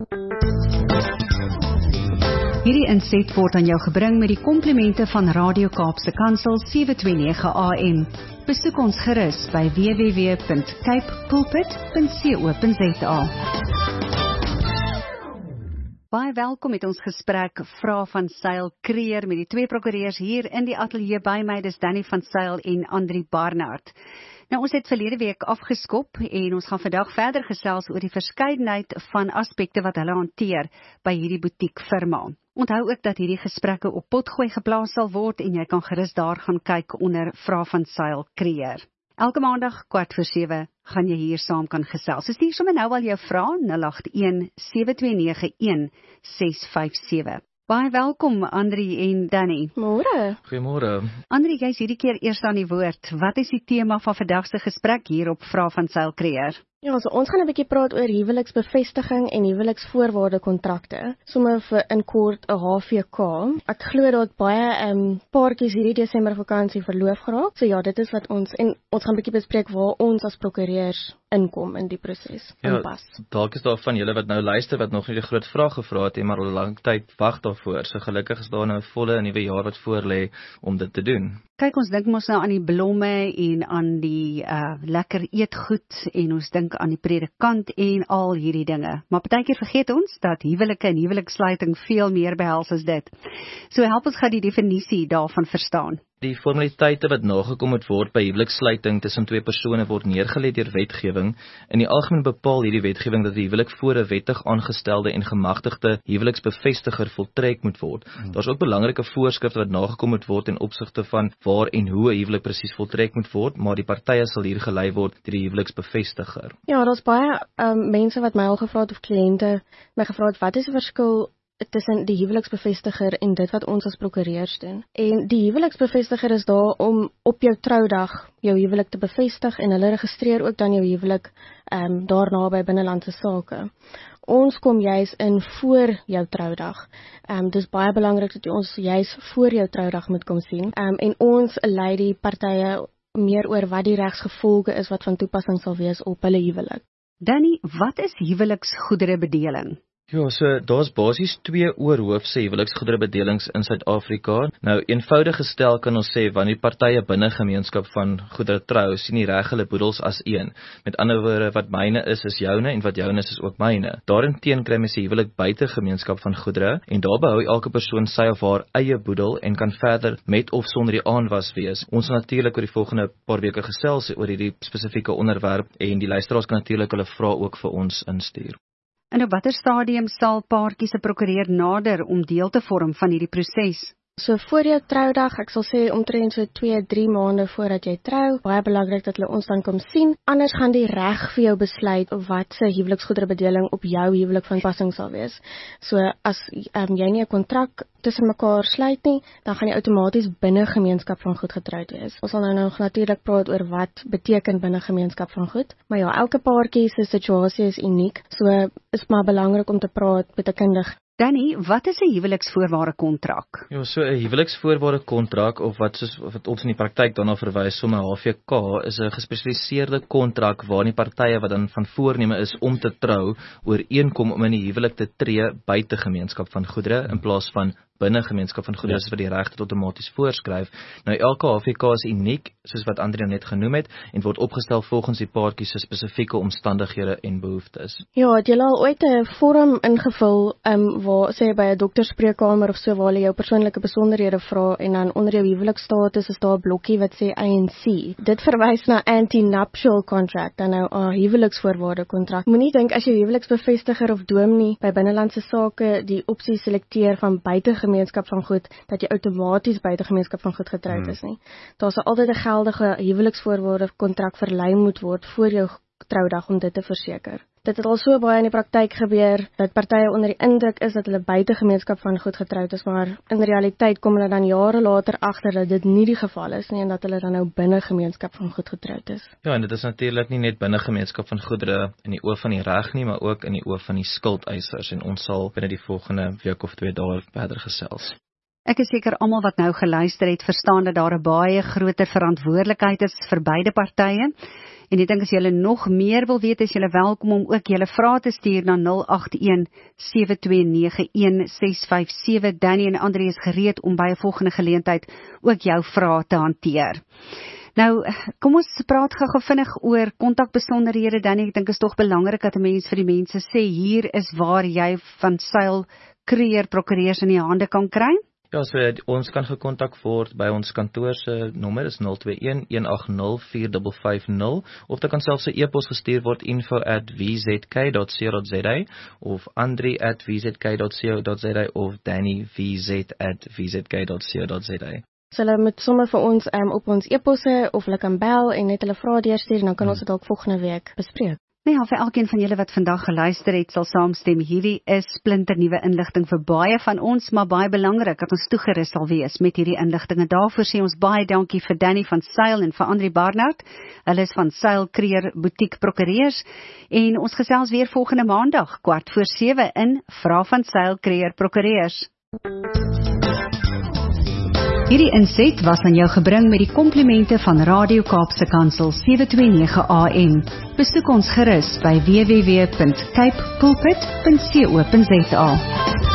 Hierdie inset word aan jou gebring met die komplimente van Radio Kaapse Kansel 729 AM. Besoek ons gerus by www.capepulpit.co.za. Baie welkom met ons gesprek Vra van Sail Creer met die twee prokureurs hier in die ateljee by my, dis Danny van Sail en Andri Barnard. Nou, ons het verlede week afgeskop en ons gaan vandag verder gesels oor die verskeidenheid van aspekte wat hulle hanteer by hierdie butiekfirma. Onthou ook dat hierdie gesprekke op Potgooi geplaas sal word en jy kan gerus daar gaan kyk onder Vra van Sail Creer. Elke maandag 6:15 gaan jy hier saam kan gesels. So stuur sommer nou al jou vrae 081-7291-657. Baie welkom Andri en Danny. Môre. Goeiemôre. Andri, jy's hierdie keer eers aan die woord. Wat is die tema van vandag se gesprek hier op Vra van Sail Creer? Ja, so ons gaan 'n bietjie praat oor huweliksbevestiging en huweliksvoorwaardekontrakte, sommer vir in kort 'n HVK. Ek glo dat baie paartjies hierdie Desember vakansie verloof geraak. So ja, dit is wat ons gaan 'n bietjie bespreek waar ons as prokureurs inkom in die proses. Ja, dalk is daar van julle wat nou luister wat nog nie die groot vraag gevra het, maar al 'n lang tyd wag daarvoor. So gelukkig is daar nou 'n volle nuwe jaar wat voor lê om dit te doen. Kyk, ons dink mos nou aan die blomme en aan die lekker eetgoed en ons dink aan die predikant en al hierdie dinge. Maar partykeer vergeet ons dat huwelike en huweliksluiting veel meer behels as dit. So help ons gou die definisie daarvan verstaan. Die formaliteite wat nagekom moet word by huweliksluiting tussen twee persone word neergelê deur wetgewing. In die algemeen bepaal hierdie wetgewing dat die huwelik voor 'n wettig aangestelde en gemagtigde huweliksbevestiger voltrek moet word. Daar's ook belangrike voorskrifte wat nagekom moet word in opsigte van waar en hoe 'n huwelik presies voltrek moet word, maar die partye sal hier gelei word deur die huweliksbevestiger. Ja, daar's baie mense wat my al gevra het of kliënte my gevra het wat is die verskil tussen die huweliksbevestiger en dit wat ons as prokureurs doen. En die huweliksbevestiger is daar om op jou troudag jou huwelik te bevestig en hulle registreer ook dan jou huwelik daarna by binnelandse sake. Ons kom juis in voor jou troudag. Dis baie belangrik dat ons juis voor jou troudag moet kom sien. En ons lei die partye meer oor wat die regsgevolge is wat van toepassing sal wees op hulle huwelik. Danny, wat is huweliksgoederebedeling? Ja, so daar's basies twee oorhoofse huweliksgoederebedelings in Suid-Afrika. Nou, eenvoudig gestel kan ons sê wanneer partye binne gemeenskap van goedere trou, sien die reg hulle boedels as een. Met ander woorde, wat myne is joune en wat joune is ook myne. Daarinteen kry mens 'n huwelik buite gemeenskap van goedere en daar behou elke persoon sy of haar eie boedel en kan verder met of sonder die aanwas wees. Ons sal natuurlik oor die volgende paar weke gesels oor hierdie spesifieke onderwerp en die luisteraars kan natuurlik hulle vrae ook vir ons instuur. En op watter stadium sal paartjies se prokureur nader om deel te vorm van hierdie proses? So voor jou troudag, ek sal sê omtrent so 2-3 maande voordat jy trou, baie belangrik dat hulle ons dan kom sien. Anders gaan die reg vir jou besluit wat se huweliksgoederebedeling op jou huwelik van passing sal wees. So as jy nie 'n kontrak tussen mekaar sluit nie, dan gaan jy outomaties binne gemeenskap van goed getroud wees. Ons sal nou nog natuurlik praat oor wat beteken binne gemeenskap van goed, maar ja, elke paartjie se situasie is uniek, so is maar belangrik om te praat met 'n kundige. Danny, wat is 'n huweliksvoorwaardekontrak? Ja, so 'n huweliksvoorwaardekontrak of wat ons in die praktyk daarna verwys, sommer HVK, is 'n gespesialiseerde kontrak waarin die partye wat dan van voorneme is om te trou, ooreenkom om in die huwelik te tree buite gemeenskap van goedere in plaas van binne gemeenskap van goedere wat die reg dit outomaties voorskryf. Nou elke HVK is uniek, soos wat Andri net genoem het, en word opgestel volgens die paartjie se spesifieke omstandighede en behoeftes. Ja, het jy al ooit 'n vorm ingevul waar sê by 'n dokterspreekkamer of so waar jy jou persoonlike besonderhede vra en dan onder jou huwelikstatus is daar 'n blokkie wat sê ANC. Dit verwys na anti-nuptial contract, dan nou 'n huweliksvoorwaardekontrak. Moenie dink as jy huweliksbevestiger of dominee by binnelandse sake die opsie selekteer van buite gemeenskap van goed, dat jy outomaties buite gemeenskap van goed getroud is nie. Daar sal altyd 'n geldige huweliksvoorwaardekontrak verlei moet word voor jou troudag om dit te verseker. Dit het al so baie in die praktyk gebeur, dat partye onder die indruk is dat hulle buite gemeenskap van goed getroud is, maar in realiteit kom hulle dan jare later agter dat dit nie die geval is nie, en dat hulle dan nou binne gemeenskap van goed getroud is. Ja, en dit is natuurlik nie net binne gemeenskap van goedere in die oë van die reg nie, maar ook in die oë van die skuldeisers, en ons sal binne die volgende week of 2 daar verder gesels. Ek is seker almal wat nou geluister het, verstaan dat daar 'n baie groter verantwoordelikheid is vir beide partye. En ek dink as julle nog meer wil weet, is julle welkom om ook julle vrae te stuur na 081-729-1657. Danny en Andri is gereed om by 'n volgende geleentheid ook jou vrae te hanteer. Nou, kom ons praat gou vinnig oor kontakbesonderhede. Danny, ek dink is tog belangrik dat 'n mens vir die mense sê, hier is waar jy Van Zyl Creer prokureurs in die hande kan kry. Ja, so ons kan gekontak word by ons kantoor se nommer is 021-180-4550 of dit kan selfs 'n e-pos gestuur word info@vzk.co.za of andri@vzk.co.za of danny.vz@vzk.co.za. So hulle moet sommer vir ons op ons e-posse of hulle kan bel en net hulle vrae deurstuur en dan kan ons dit dalk volgende week bespreek. Nou ja, vir elkeen van julle wat vandag geluister het, sal saamstem, hierdie is splinternuwe inligting vir baie van ons, maar baie belangrik dat ons toegerus sal wees met hierdie inligting. En daarvoor sê ons baie dankie vir Danny van Zyl en vir Andri Barnard. Hulle is Van Zyl Creer Boutique Prokureurs en ons gesels weer volgende maandag, 6:15 in Vra Van Zyl Creer Prokureurs. Hierdie inset was aan jou gebring met die komplimente van Radio Kaapse Kansel 729 AM. Besoek ons gerus by www.cape pulpit.co.za.